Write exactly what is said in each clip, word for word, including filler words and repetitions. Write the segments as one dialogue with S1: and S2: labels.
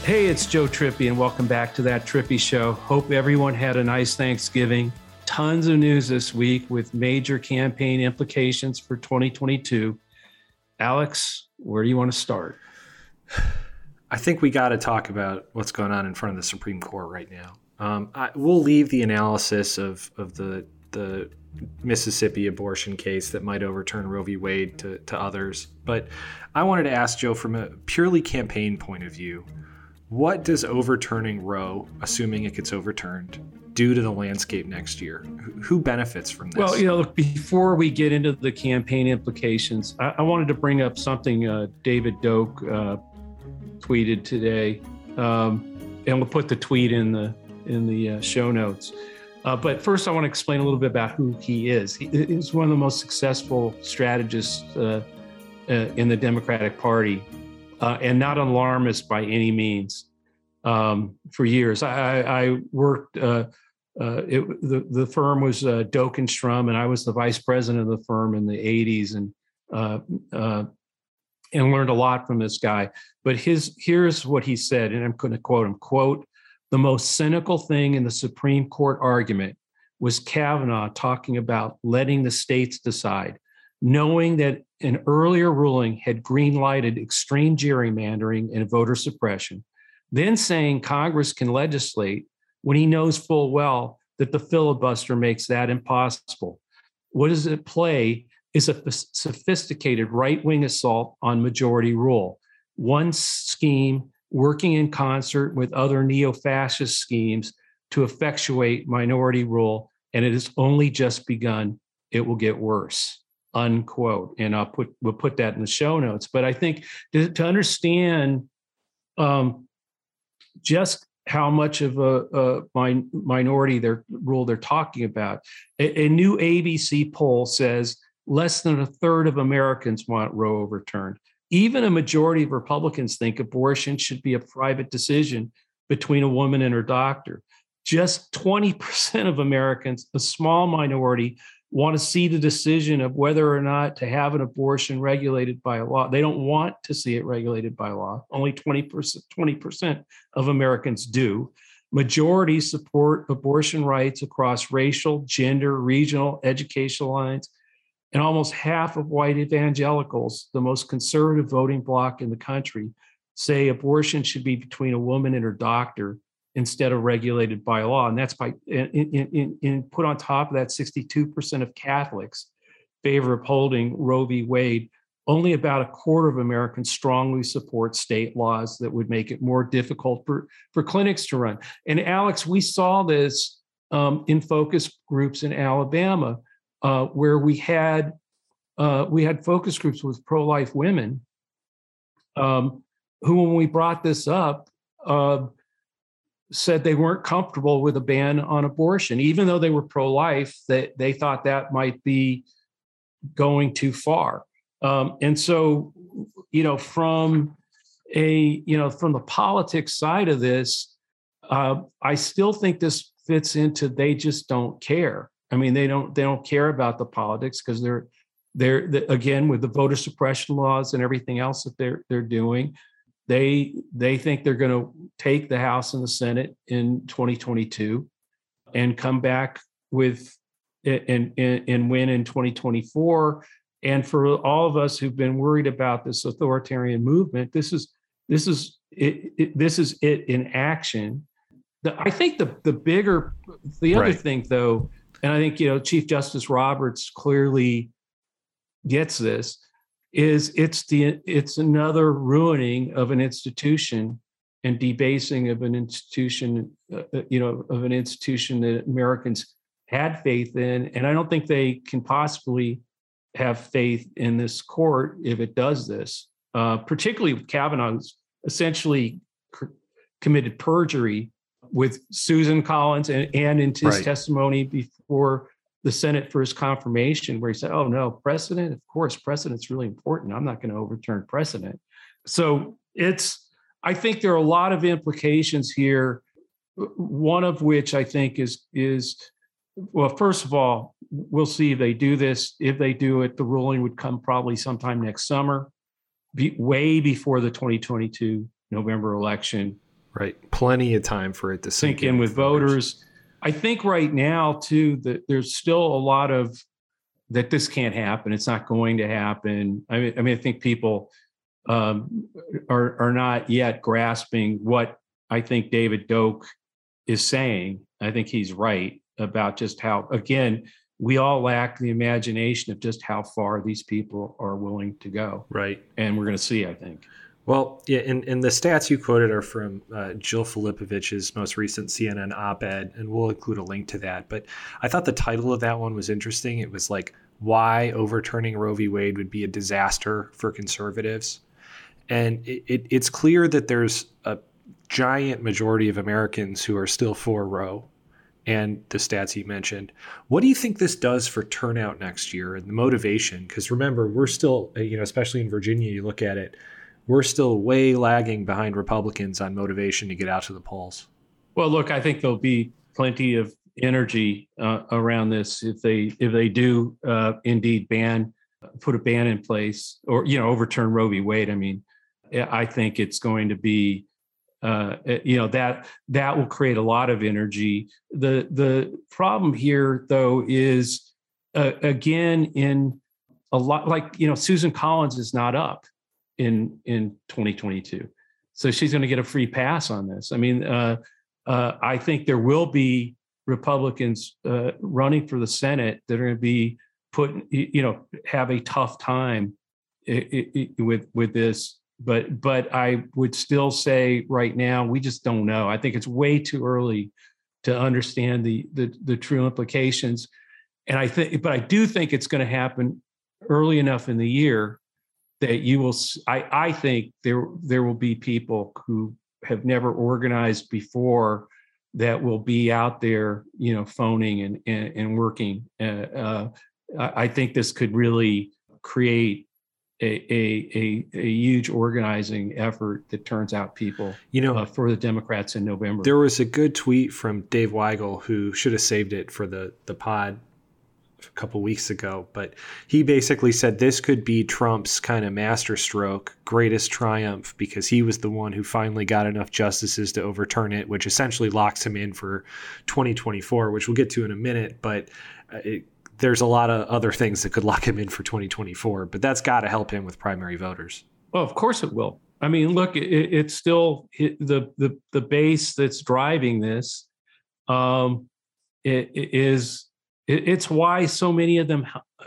S1: Hey, it's Joe Trippi, and welcome back to That Trippi Show. Hope everyone had a nice Thanksgiving. Tons of news this week with major campaign implications for twenty twenty-two. Alex, where do you want to start?
S2: I think we got to talk about what's going on in front of the Supreme Court right now. Um, I, we'll leave the analysis of, of the the Mississippi abortion case that might overturn Roe v. Wade to, to others. But I wanted to ask Joe, from a purely campaign point of view, what does overturning Roe, assuming it gets overturned, do to the landscape next year? Who benefits from this?
S1: Well, you know, look, before we get into the campaign implications, I, I wanted to bring up something uh, David Doak uh, tweeted today, um, and we'll put the tweet in the in the uh, show notes. Uh, but first, I want to explain a little bit about who he is. He is one of the most successful strategists uh, uh, in the Democratic Party. Uh, and not an alarmist by any means. Um, for years, I, I worked. Uh, uh, it, the the firm was uh, Doak and Strum, and I was the vice president of the firm in the eighties, and uh, uh, and learned a lot from this guy. But his here's what he said, and I'm going to quote him: "Quote: The most cynical thing in the Supreme Court argument was Kavanaugh talking about letting the states decide, knowing that an earlier ruling had green-lighted extreme gerrymandering and voter suppression, then saying Congress can legislate when he knows full well that the filibuster makes that impossible. What is at play is a sophisticated right-wing assault on majority rule, one scheme working in concert with other neo-fascist schemes to effectuate minority rule, and it has only just begun. It will get worse." Unquote. And I'll put we'll put that in the show notes. But I think to, to understand um, just how much of a, a min- minority their rule they're talking about, a, a new A B C poll says less than a third of Americans want Roe overturned. Even a majority of Republicans think abortion should be a private decision between a woman and her doctor. Just twenty percent of Americans, a small minority, want to see the decision of whether or not to have an abortion regulated by a law. They don't want to see it regulated by law. Only twenty percent, twenty percent of Americans do. Majorities support abortion rights across racial, gender, regional, educational lines. And almost half of white evangelicals, the most conservative voting bloc in the country, say abortion should be between a woman and her doctor instead of regulated by law. And that's by in, in, in put on top of that, sixty-two percent of Catholics favor upholding Roe v. Wade. Only about a quarter of Americans strongly support state laws that would make it more difficult for, for clinics to run. And Alex, we saw this um, in focus groups in Alabama, uh, where we had uh, we had focus groups with pro-life women um, who, when we brought this up, uh, said they weren't comfortable with a ban on abortion, even though they were pro-life. That they, they thought that might be going too far. Um, and so, you know, from a, you know, from the politics side of this, uh, I still think this fits into they just don't care. I mean, they don't they don't care about the politics because they're they're the, again, with the voter suppression laws and everything else that they're they're doing. They they think they're going to take the House and the Senate in twenty twenty-two and come back with and, and, and win in twenty twenty-four. And for all of us who've been worried about this authoritarian movement, this is this is it, it, this is it in action. The, I think the the bigger the other
S2: Right.
S1: thing, though, and I think you know Chief Justice Roberts clearly gets this, is it's the it's another ruining of an institution and debasing of an institution, uh, you know, of an institution that Americans had faith in. And I don't think they can possibly have faith in this court if it does this, uh, particularly with Kavanaugh, who's essentially c- committed perjury with Susan Collins and, and in his
S2: Right.
S1: testimony before the Senate for his confirmation, where he said, oh, no, precedent, of course, precedent's really important. I'm not going to overturn precedent. So it's, I think there are a lot of implications here, one of which I think is, is well, first of all, we'll see if they do this. If they do it, the ruling would come probably sometime next summer, be, way before the twenty twenty-two November election.
S2: Right. Plenty of time for it to
S1: sink in with voters. I think right now, too, that there's still a lot of that this can't happen. It's not going to happen. I mean, I mean, I think people um, are are not yet grasping what I think David Doak is saying. I think he's right about just how, again, we all lack the imagination of just how far these people are willing to go.
S2: Right.
S1: And we're going to see, I think.
S2: Well, yeah, and, and the stats you quoted are from uh, Jill Filipovich's most recent C N N op-ed, and we'll include a link to that. But I thought the title of that one was interesting. It was like, why overturning Roe v. Wade would be a disaster for conservatives. And it, it, it's clear that there's a giant majority of Americans who are still for Roe and the stats he mentioned. What do you think this does for turnout next year and the motivation? Because remember, we're still, you know, especially in Virginia, you look at it, we're still way lagging behind Republicans on motivation to get out to the polls.
S1: Well, look, I think there'll be plenty of energy uh, around this if they if they do uh, indeed ban, put a ban in place, or you know, overturn Roe v. Wade. I mean, I think it's going to be, uh, you know, that that will create a lot of energy. The the problem here, though, is uh, again in a lot like you know, Susan Collins is not up in in twenty twenty-two, so she's going to get a free pass on this. I mean, uh, uh, I think there will be Republicans uh, running for the Senate that are going to be put, you know, have a tough time it, it, with with this. But but I would still say right now we just don't know. I think it's way too early to understand the the, the true implications. And I think, but I do think it's going to happen early enough in the year that you will. I I think there there will be people who have never organized before that will be out there, you know, phoning and and, and working. Uh, uh, I think this could really create a, a a a huge organizing effort that turns out people,
S2: you know,
S1: uh, for the Democrats in November.
S2: There was a good tweet from Dave Weigel, who should have saved it for the the pod a couple weeks ago, but he basically said this could be Trump's kind of masterstroke, greatest triumph, because he was the one who finally got enough justices to overturn it, which essentially locks him in for twenty twenty-four, which we'll get to in a minute. But it, there's a lot of other things that could lock him in for twenty twenty-four, but that's got to help him with primary voters.
S1: Well, of course it will. I mean, look, it, it's still it, the the the base that's driving this. Um, it, it is. It's why so many of them,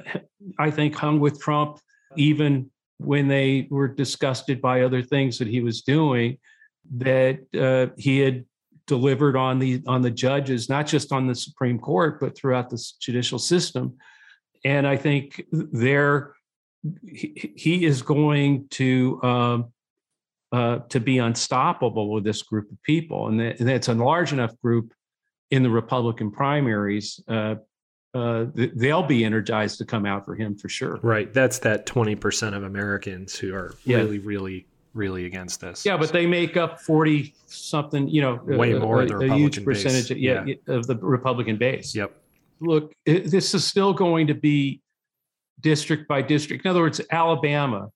S1: I think, hung with Trump, even when they were disgusted by other things that he was doing, that uh, he had delivered on the on the judges, not just on the Supreme Court, but throughout the judicial system. And I think there, he, he is going to um, uh, to be unstoppable with this group of people, and, that, and that's a large enough group in the Republican primaries. Uh, Uh, they'll be energized to come out for him for sure.
S2: Right. That's that twenty percent of Americans who are
S1: yeah.
S2: really, really, really against this.
S1: Yeah, but
S2: so.
S1: they make up forty something, you know,
S2: way
S1: a,
S2: more
S1: a,
S2: the
S1: a huge percentage
S2: base.
S1: Of, yeah, yeah. of the Republican base.
S2: Yep.
S1: Look, it, this is still going to be district by district. In other words, Alabama,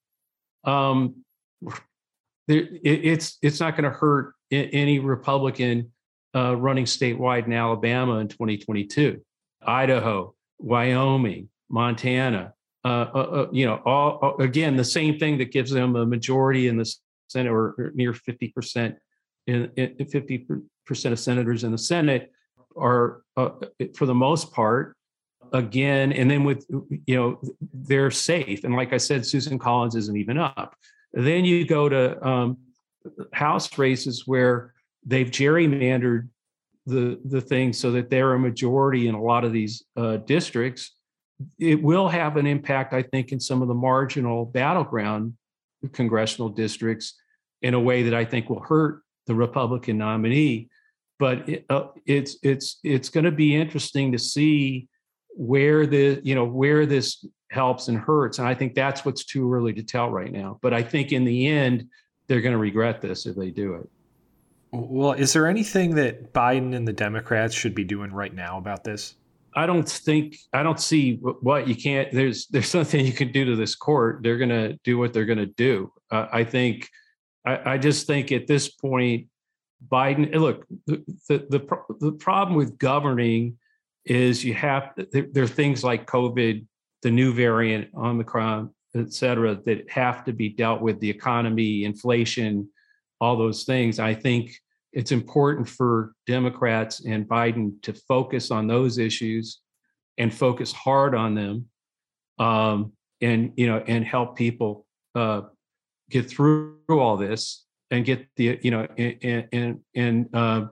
S1: um, there, it, it's it's not going to hurt any Republican uh, running statewide in Alabama in twenty twenty-two. Idaho, Wyoming, Montana, uh, uh, uh, you know, all, all again, the same thing that gives them a majority in the Senate, or, or near fifty percent in, in fifty percent of senators in the Senate are, uh, for the most part, again, and then with, you know, they're safe. And like I said, Susan Collins isn't even up. Then you go to um, House races where they've gerrymandered the the thing so that they're a majority in a lot of these uh, districts. It will have an impact, I think, in some of the marginal battleground congressional districts in a way that I think will hurt the Republican nominee. But it, uh, it's it's it's going to be interesting to see where the you know where this helps and hurts, and I think that's what's too early to tell right now. But I think in the end, they're going to regret this if they do it.
S2: Well, is there anything that Biden and the Democrats should be doing right now about this?
S1: I don't think, I don't see what you can't, there's there's nothing you can do to this court. They're going to do what they're going to do. Uh, I think, I, I just think at this point, Biden, look, the, the, the, the problem with governing is you have, there, there are things like COVID, the new variant, Omicron, et cetera, that have to be dealt with, the economy, inflation, all those things. I think it's important for Democrats and Biden to focus on those issues and focus hard on them, um, and, you know, and help people uh, get through all this and get the, you know, and, and, and, uh,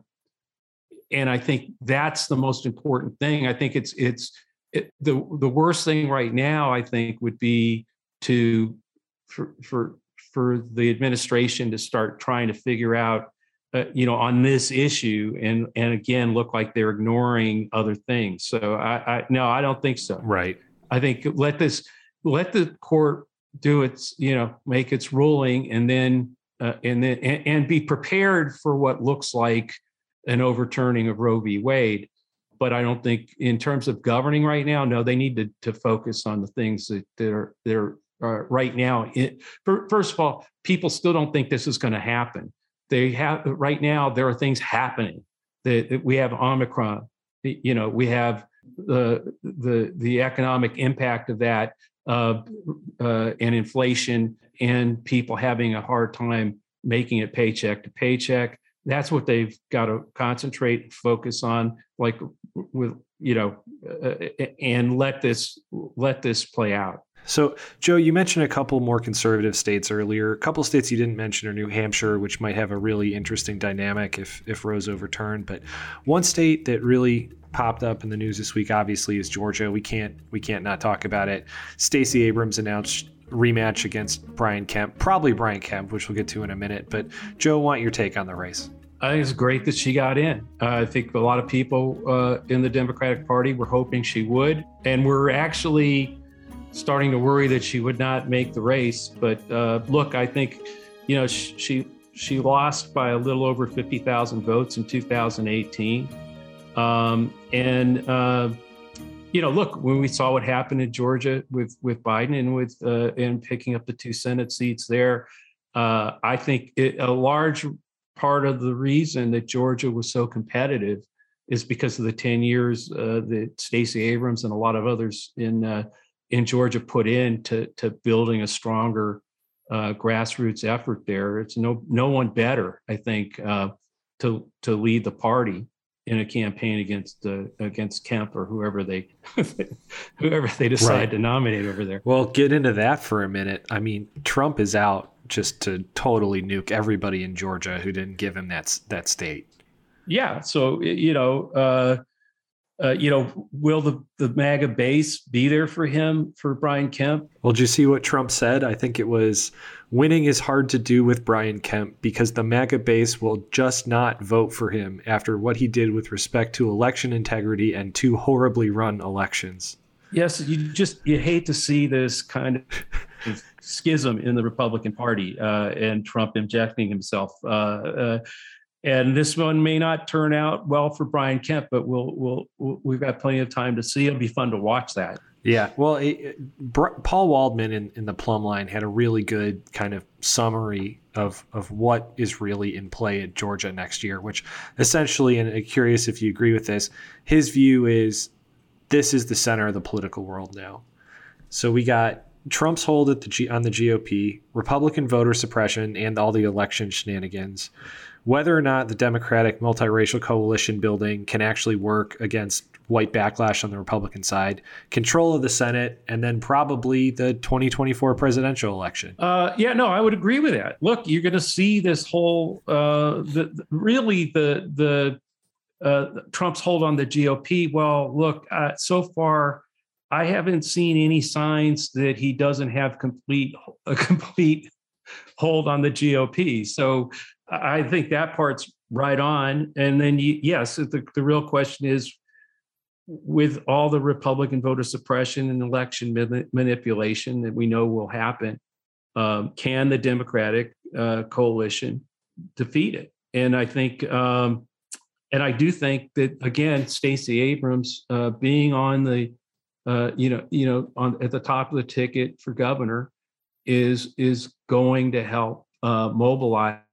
S1: and I think that's the most important thing. I think it's, it's, it, the, the worst thing right now, I think, would be to, for, for, for the administration to start trying to figure out, uh, you know, on this issue, and and again, look like they're ignoring other things. So I, I no, I don't think so.
S2: Right.
S1: I think let this, let the court do its, you know, make its ruling, and then uh, and then and, and be prepared for what looks like an overturning of Roe v. Wade. But I don't think, in terms of governing right now, no, they need to to focus on the things that that are that are uh, right now. It, first of all, people still don't think this is going to happen. They have right now. There are things happening. That, that we have Omicron. You know, we have the the the economic impact of that, uh, uh, and inflation, and people having a hard time making it paycheck to paycheck. That's what they've got to concentrate and focus on, like with, you know, uh, and let this let this play out.
S2: So, Joe, you mentioned a couple more conservative states earlier. A couple states you didn't mention are New Hampshire, which might have a really interesting dynamic if if Roe's overturned. But one state that really popped up in the news this week, obviously, is Georgia. We can't we can't not talk about it. Stacey Abrams announced rematch against Brian Kemp, probably Brian Kemp, which we'll get to in a minute. But Joe, I want your take on the race.
S1: I think it's great that she got in. Uh, I think a lot of people uh, in the Democratic Party were hoping she would, and we're actually starting to worry that she would not make the race. But uh, look, I think, you know, she she, she lost by a little over fifty thousand votes in two thousand eighteen. Um, and, uh, you know, look, when we saw what happened in Georgia with, with Biden and with uh, and picking up the two Senate seats there, uh, I think it, a large part of the reason that Georgia was so competitive is because of the ten years uh, that Stacey Abrams and a lot of others in uh, in Georgia put in to to building a stronger uh, grassroots effort there. It's no no one better, I think, uh, to to lead the party in a campaign against uh, against Kemp or whoever they whoever they decide right. to nominate over there.
S2: Well, get into that for a minute. I mean, Trump is out just to totally nuke everybody in Georgia who didn't give him that that state.
S1: Yeah. So, you know, uh, uh, you know, will the, the MAGA base be there for him, for Brian Kemp?
S2: Well, did you see what Trump said? I think it was, winning is hard to do with Brian Kemp because the MAGA base will just not vote for him after what he did with respect to election integrity and two horribly run elections.
S1: Yes, you just, you hate to see this kind of schism in the Republican Party uh, and Trump injecting himself. Uh, uh, and this one may not turn out well for Brian Kemp, but we'll, we'll, we'll we've got plenty of time to see. It'll be fun to watch that.
S2: Yeah, well, it, it, Br- Paul Waldman in, in the Plum Line had a really good kind of summary of of what is really in play at Georgia next year, which essentially, and I'm curious if you agree with this, his view is this is the center of the political world now. So we got Trump's hold at the G, on the G O P, Republican voter suppression, and all the election shenanigans. Whether or not the Democratic multiracial coalition building can actually work against white backlash on the Republican side, control of the Senate, and then probably the twenty twenty-four presidential election.
S1: Uh, yeah, no, I would agree with that. Look, you're going to see this whole, uh, the, the, really the the uh, Trump's hold on the G O P. Well, look, uh, so far, I haven't seen any signs that he doesn't have complete a complete hold on the G O P. So I think that part's right on. And then, you, yes, the, the real question is, with all the Republican voter suppression and election man- manipulation that we know will happen, um, can the Democratic uh, coalition defeat it? And I think, um, and I do think that, again, Stacey Abrams uh, being on the, uh, you know, you know, on at the top of the ticket for governor is is going to help uh, mobilize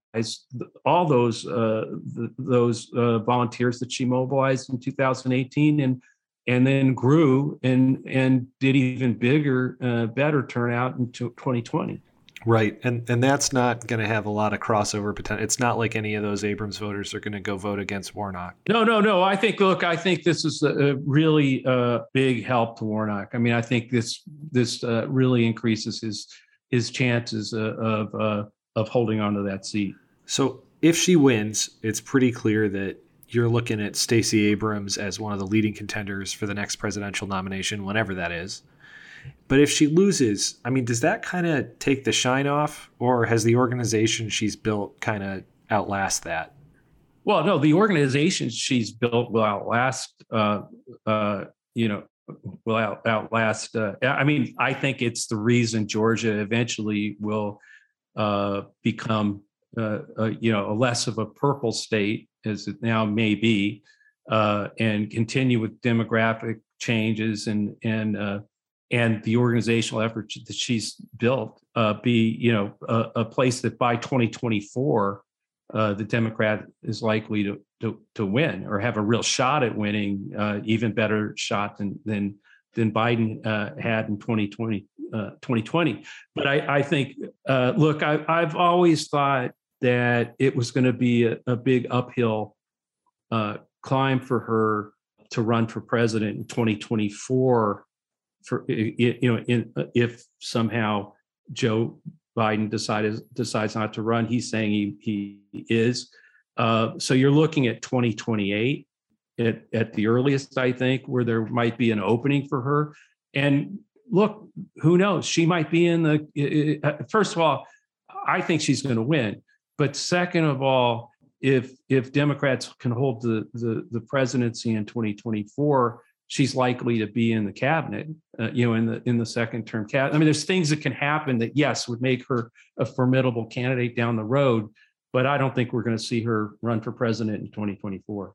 S1: all those uh, th- those uh, volunteers that she mobilized in two thousand eighteen, and and then grew and and did even bigger, uh, better turnout in twenty twenty.
S2: Right, and and that's not going to have a lot of crossover potential. It's not like any of those Abrams voters are going to go vote against Warnock.
S1: No, no, no. I think, look, I think this is a really uh, big help to Warnock. I mean, I think this this uh, really increases his his chances uh, of uh, of holding on to that seat.
S2: So if she wins, it's pretty clear that you're looking at Stacey Abrams as one of the leading contenders for the next presidential nomination, whenever that is. But if she loses, I mean, does that kind of take the shine off, or has the organization she's built kind of outlast that?
S1: Well, no, the organization she's built will outlast, uh, uh, you know, will out, outlast. Uh, I mean, I think it's the reason Georgia eventually will uh, become, uh, uh, you know, a less of a purple state as it now may be, uh, and continue with demographic changes and and uh, and the organizational effort that she's built uh, be, you know, a, a place that by twenty twenty-four, uh, the Democrat is likely to, to to win or have a real shot at winning, uh, even better shot than than than Biden uh, had in twenty twenty. Uh, twenty twenty. But I, I think, uh, look, I, I've always thought that it was going to be a, a big uphill uh, climb for her to run for president in twenty twenty-four. For you know, in, if somehow Joe Biden decided decides not to run, he's saying he he is. Uh, so you're looking at twenty twenty-eight at at the earliest, I think, where there might be an opening for her. And look, who knows? She might be in the. Uh, first of all, I think she's going to win. But second of all, if if Democrats can hold the the, the presidency in twenty twenty-four. She's likely to be in the cabinet, uh, you know, in the in the second term cabinet. I mean, there's things that can happen that, yes, would make her a formidable candidate down the road, but I don't think we're going to see her run for president in twenty twenty-four.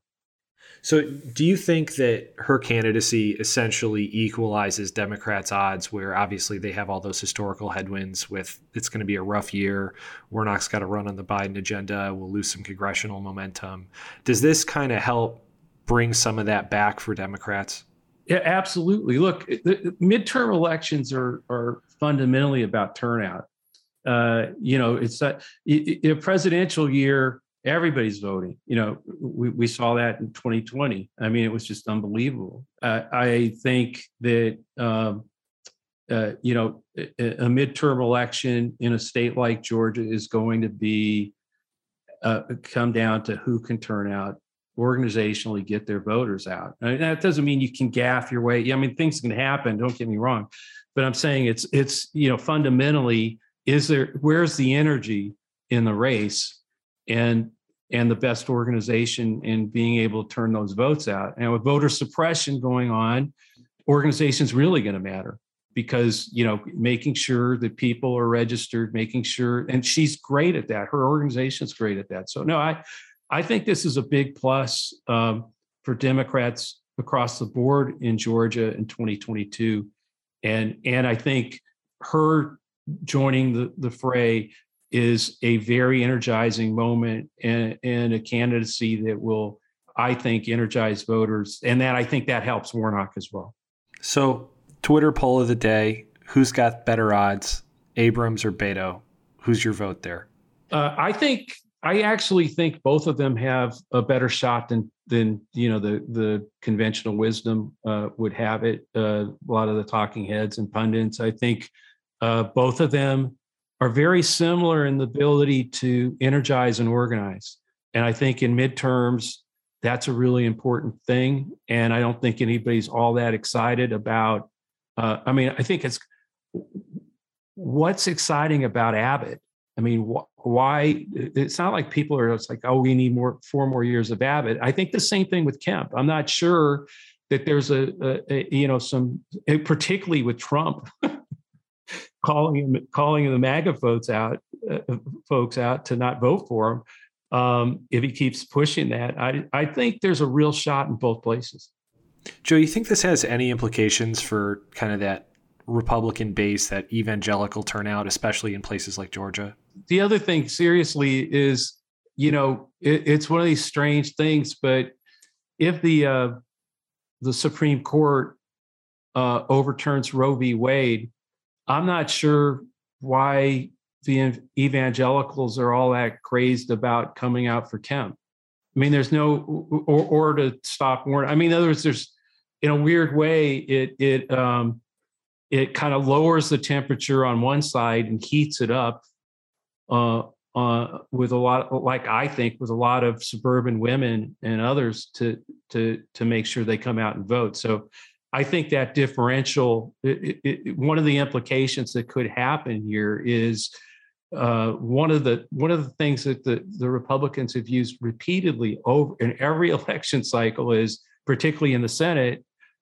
S2: So do you think that her candidacy essentially equalizes Democrats' odds, where obviously they have all those historical headwinds with it's going to be a rough year, Warnock's got to run on the Biden agenda, we'll lose some congressional momentum. Does this kind of help bring some of that back for Democrats?
S1: Yeah, absolutely. Look, the midterm elections are are fundamentally about turnout. Uh, you know, it's a, a presidential year. Everybody's voting. You know, we, we saw that in twenty twenty. I mean, it was just unbelievable. Uh, I think that um, uh, you know, a, a midterm election in a state like Georgia is going to be uh, come down to who can turn out organizationally, get their voters out. I mean, that doesn't mean you can gaff your way. I mean, things can happen. Don't get me wrong, but I'm saying it's it's you know fundamentally, is there where's the energy in the race, and and the best organization in being able to turn those votes out. And with voter suppression going on, organization's really going to matter, because you know making sure that people are registered, making sure, and she's great at that. Her organization's great at that. So no, I. I think this is a big plus um, for Democrats across the board in Georgia in twenty twenty-two. And, and I think her joining the, the fray is a very energizing moment and, and a candidacy that will, I think, energize voters. And that I think that helps Warnock as well.
S2: So Twitter poll of the day, who's got better odds, Abrams or Beto? Who's your vote there? Uh,
S1: I think... I actually think both of them have a better shot than than you know the the conventional wisdom uh, would have it. Uh, a lot of the talking heads and pundits. I think uh, both of them are very similar in the ability to energize and organize. And I think in midterms, that's a really important thing. And I don't think anybody's all that excited about. Uh, I mean, I think it's what's exciting about Abbott. I mean, wh- why? It's not like people are just like, oh, we need more, four more years of Abbott. I think the same thing with Kemp. I'm not sure that there's a, a, a you know, some, particularly with Trump calling him, calling the MAGA votes out, uh, folks out to not vote for him. Um, if he keeps pushing that, I, I think there's a real shot in both places.
S2: Joe, you think this has any implications for kind of that Republican base, that evangelical turnout, especially in places like Georgia?
S1: the other thing, seriously, is, you know, it, it's one of these strange things, but if the uh, the Supreme Court uh, overturns Roe v. Wade, I'm not sure why the evangelicals are all that crazed about coming out for Kemp. I mean, there's no, or, or to stop Warren. I mean, in other words, there's, in a weird way, it it um, it kind of lowers the temperature on one side and heats it up uh, uh, with a lot, like I think, with a lot of suburban women and others to to to make sure they come out and vote. So I think that differential, it, it, one of the implications that could happen here is uh, one of the one of the things that the, the Republicans have used repeatedly over in every election cycle is, particularly in the Senate,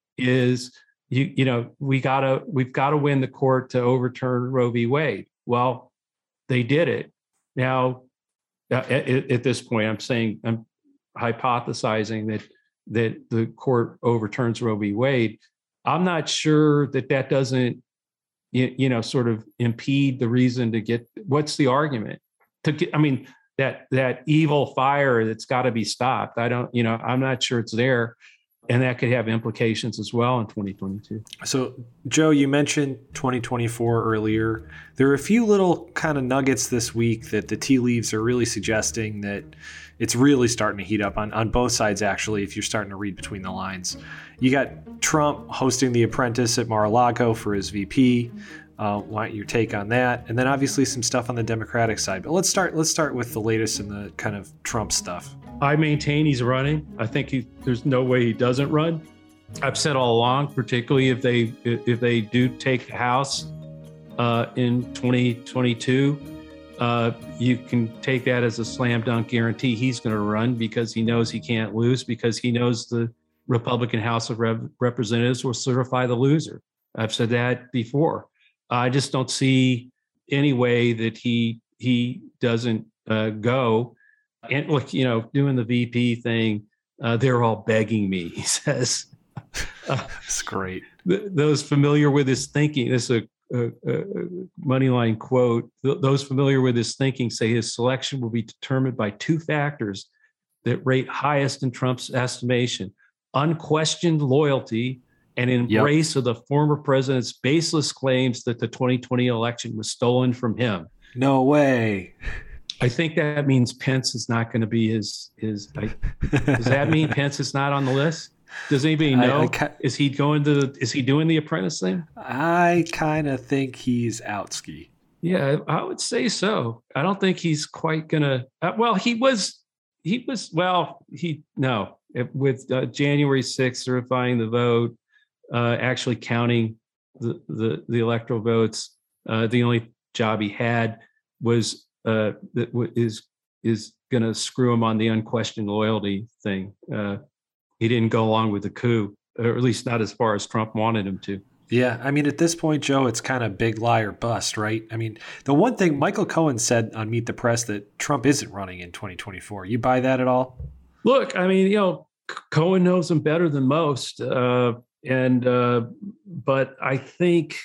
S1: is you you know we gotta we've got to win the court to overturn Roe v. Wade. Well, they did it. Now, at, at this point, I'm saying I'm hypothesizing that that the court overturns Roe v. Wade. I'm not sure that that doesn't, you, you know, sort of impede the reason to get, what's the argument? To get, I mean, that that evil fire that's got to be stopped. I don't, you know, I'm not sure it's there. And that could have implications as well in twenty twenty-two.
S2: So, Joe, you mentioned twenty twenty-four earlier. There are a few little kind of nuggets this week that the tea leaves are really suggesting that it's really starting to heat up on, on both sides, actually, if you're starting to read between the lines. You got Trump hosting The Apprentice at Mar-a-Lago for his V P. Uh, want your take on that? And then obviously some stuff on the Democratic side. But let's start, let's start with the latest in the kind of Trump stuff.
S1: I maintain he's running. I think he, there's no way he doesn't run. I've said all along, particularly if they if they do take the House uh, in twenty twenty-two, uh, you can take that as a slam dunk guarantee he's going to run, because he knows he can't lose, because he knows the Republican House of Rep- Representatives will certify the loser. I've said that before. I just don't see any way that he he doesn't uh, go. And look, you know, doing the V P thing, uh, they're all begging me, he says. Uh,
S2: That's great.
S1: Th- those familiar with his thinking, this is a, a, a Moneyline quote, th- those familiar with his thinking say his selection will be determined by two factors that rate highest in Trump's estimation: unquestioned loyalty and embrace yep. of the former president's baseless claims that the twenty twenty election was stolen from him.
S2: No way.
S1: I think that means Pence is not going to be his, his, I, does that mean Pence is not on the list? Does anybody know? I, I, is he going to, is he doing the Apprentice thing?
S2: I kind of think he's out ski.
S1: Yeah, I would say so. I don't think he's quite going to, uh, well, he was, he was, well, he, no, it, with uh, January sixth certifying the vote, uh, actually counting the, the, the electoral votes, uh, the only job he had was, uh, that w- is is going to screw him on the unquestioned loyalty thing. Uh, he didn't go along with the coup, or at least not as far as Trump wanted him to.
S2: Yeah, I mean, at this point, Joe, it's kind of big lie or bust, right? I mean, the one thing Michael Cohen said on Meet the Press that Trump isn't running in twenty twenty-four. You buy that at all?
S1: Look, I mean, you know, Cohen knows him better than most, uh, and uh, but I think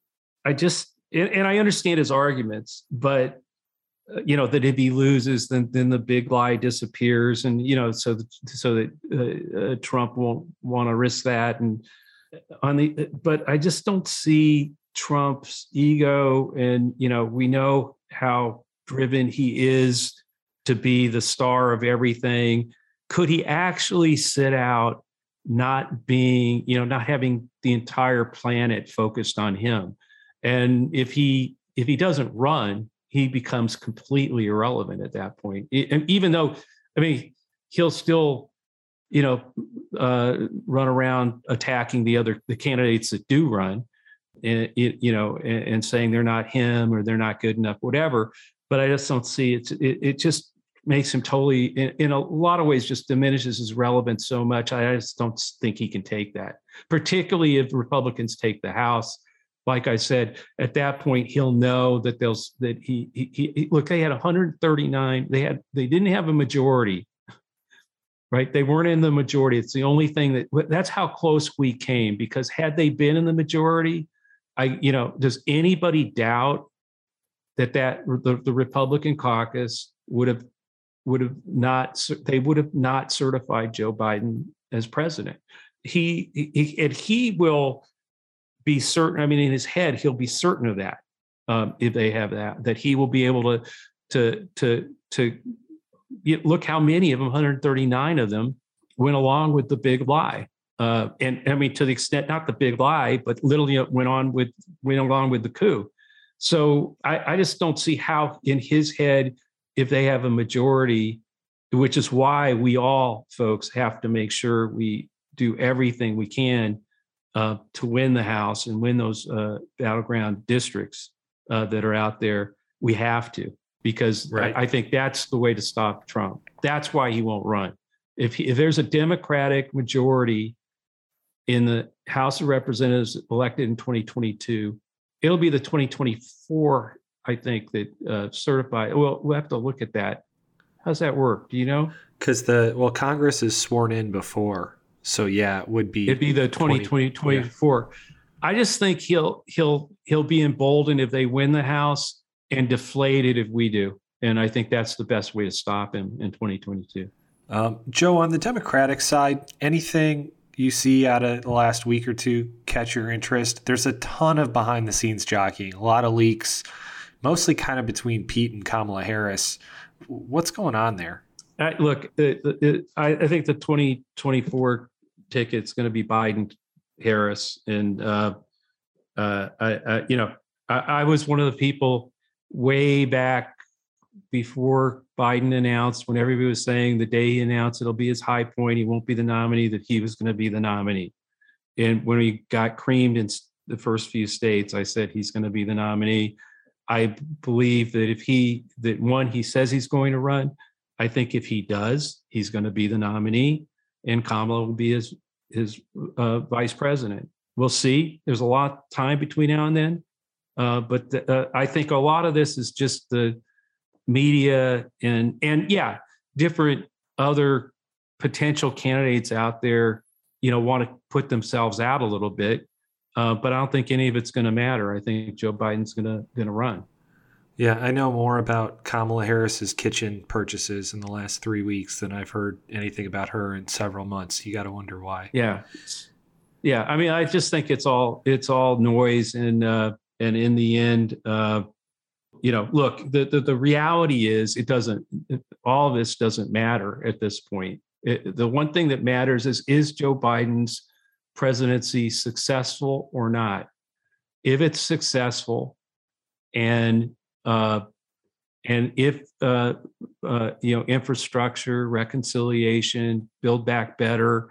S1: I just and, and I understand his arguments, but. You know, that if he loses, then then the big lie disappears, and you know, so that, so that uh, uh, Trump won't want to risk that. And on the, but I just don't see Trump's ego, and you know, we know how driven he is to be the star of everything. Could he actually sit out, not being, you know, not having the entire planet focused on him? And if he if he doesn't run, he becomes completely irrelevant at that point. And even though, I mean, he'll still, you know, uh, run around attacking the other the candidates that do run, and you know, and, and saying they're not him or they're not good enough, whatever. But I just don't see it. It, it just makes him totally, in, in a lot of ways, just diminishes his relevance so much. I just don't think he can take that, particularly if Republicans take the House. Like I said, at that point, he'll know that they'll that he, he, he look. They had one hundred thirty-nine. They had they didn't have a majority, right? They weren't in the majority. It's the only thing that that's how close we came. Because had they been in the majority, I you know, does anybody doubt that that the, the Republican caucus would have would have not they would have not certified Joe Biden as president. He, he and he will be certain. I mean, in his head, he'll be certain of that. Um, if they have that, that he will be able to to to to look how many of them, one hundred thirty-nine of them, went along with the big lie. Uh, and I mean, to the extent, not the big lie, but literally went on with went along with the coup. So I, I just don't see how in his head, if they have a majority, which is why we all folks have to make sure we do everything we can uh, to win the House and win those uh, battleground districts uh, that are out there. We have to, because right. I, I think that's the way to stop Trump. That's why he won't run. If, he, if there's a Democratic majority in the House of Representatives elected in twenty twenty-two, it'll be the twenty twenty-four, I think, that uh, certify. Well, we'll have to look at that. How's that work? Do you know?
S2: Because the, well, Congress is sworn in before. So yeah, it would be.
S1: It'd be the twenty twenty, twenty twenty-four. Yeah. I just think he'll, he'll, he'll be emboldened if they win the House and deflated if we do. And I think that's the best way to stop him in twenty twenty-two.
S2: Um, Joe, on the Democratic side, anything you see out of the last week or two catch your interest? There's a ton of behind the scenes jockeying, a lot of leaks, mostly kind of between Pete and Kamala Harris. What's going on there?
S1: Uh, look, it, it, I, I think the twenty twenty-four ticket's going to be Biden Harris. And, uh, uh, I, I, you know, I, I was one of the people way back before Biden announced, when everybody was saying the day he announced it'll be his high point, he won't be the nominee, that he was going to be the nominee. And when he got creamed in the first few states, I said he's going to be the nominee. I believe that if he, that one, he says he's going to run. I think if he does, he's going to be the nominee, and Kamala will be his, his uh, vice president. We'll see. There's a lot of time between now and then. Uh, but the, uh, I think a lot of this is just the media and, and yeah, different other potential candidates out there, you know, want to put themselves out a little bit. Uh, but I don't think any of it's going to matter. I think Joe Biden's going to going to run.
S2: Yeah, I know more about Kamala Harris's kitchen purchases in the last three weeks than I've heard anything about her in several months. You got to wonder why.
S1: Yeah, yeah. I mean, I just think it's all it's all noise, and uh, and in the end, uh, you know, look, the, the the reality is it doesn't. It, all of this doesn't matter at this point. It, the one thing that matters is is Joe Biden's presidency successful or not? If it's successful, and uh, and if uh, uh, you know, infrastructure, reconciliation, build back better,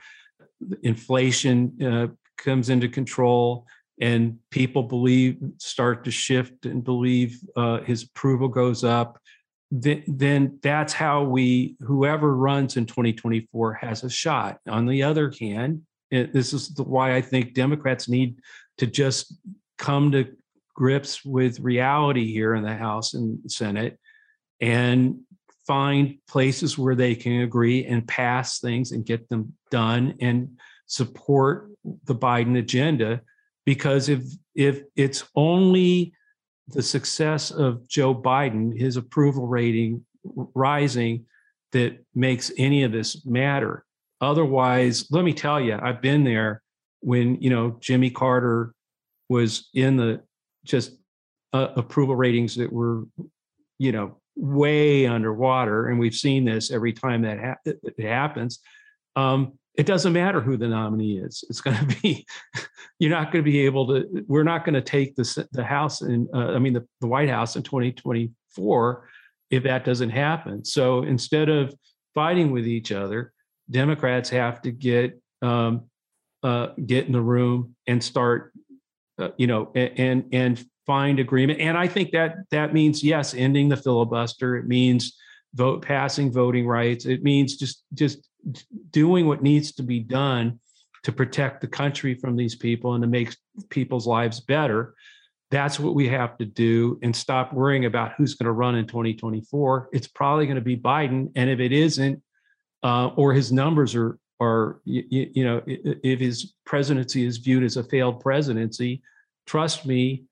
S1: inflation uh, comes into control, and people believe start to shift and believe uh, his approval goes up, then, then that's how we, whoever runs in twenty twenty-four has a shot. On the other hand, it, this is the, why I think Democrats need to just come to grips with reality here in the House and Senate and find places where they can agree and pass things and get them done and support the Biden agenda. Because if if it's only the success of Joe Biden, his approval rating rising, that makes any of this matter. Otherwise, let me tell you, I've been there when, you know, Jimmy Carter was in the just uh, approval ratings that were, you know, way underwater. And we've seen this every time that ha- it happens. Um, it doesn't matter who the nominee is. It's going to be, you're not going to be able to, we're not going to take the, the House in, uh, I mean, the, the White House in twenty twenty-four if that doesn't happen. So instead of fighting with each other, Democrats have to get, um, uh, get in the room and start, uh, you know, and, and find agreement. And I think that that means, yes, ending the filibuster. It means vote, passing voting rights. It means just, just, doing what needs to be done to protect the country from these people and to make people's lives better. That's what we have to do, and stop worrying about who's going to run in twenty twenty-four. It's probably going to be Biden. And if it isn't, uh, or his numbers are, are you, you know, if his presidency is viewed as a failed presidency, trust me,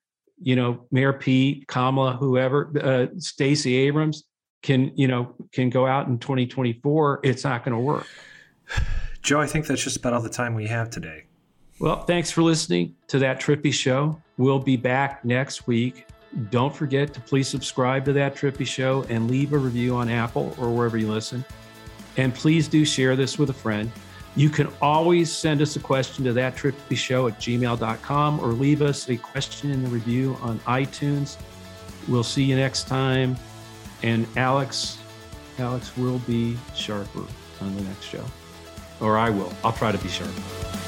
S1: you know, Mayor Pete, Kamala, whoever, uh, Stacey Abrams can, you know, can go out in twenty twenty-four, it's not going to work.
S2: Joe, I think that's just about all the time we have today.
S1: Well, thanks for listening to That Trippy Show. We'll be back next week. Don't forget to please subscribe to That Trippy Show and leave a review on Apple or wherever you listen. And please do share this with a friend. You can always send us a question to thattrippyshow at gmail dot com or leave us a question in the review on iTunes. We'll see you next time. And Alex, Alex will be sharper on the next show. Or I will. I'll try to be sharper.